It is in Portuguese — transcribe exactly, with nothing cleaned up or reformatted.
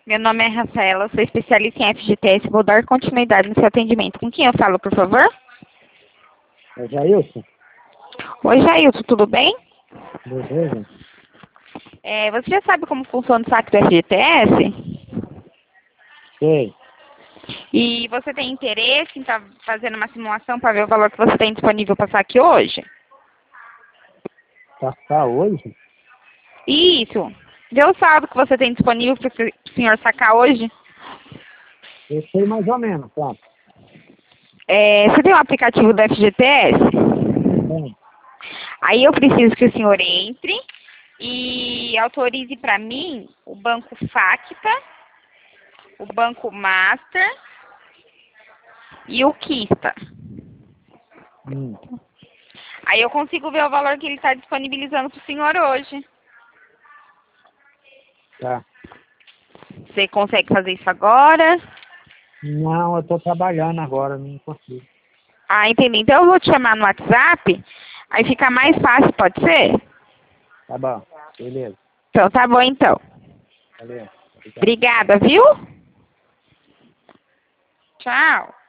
Meu nome é Rafaela, sou especialista em F G T S, vou dar continuidade no seu atendimento. Com quem eu falo, por favor? É Jailson? Oi, Jailson, tudo bem? Beleza? É, você já sabe como funciona o saque do F G T S? Sei. E você tem interesse em estar fazendo uma simulação para ver o valor que você tem disponível para saque hoje? Passar hoje? Isso. Vê o saldo que você tem disponível para o senhor sacar hoje. Eu sei mais ou menos, tá? É, você tem o aplicativo do F G T S? Tem. Aí eu preciso que o senhor entre e autorize para mim o banco Facta, o banco Master e o Kista. Hum, Aí eu consigo ver o valor que ele está disponibilizando para o senhor hoje. tá. Você consegue fazer isso agora? Não, eu tô trabalhando agora, não consigo. Ah, entendi. Então eu vou te chamar no WhatsApp, aí fica mais fácil, pode ser? Tá bom. Beleza. Então tá bom então. Valeu. Obrigado. Obrigada, viu? Tchau.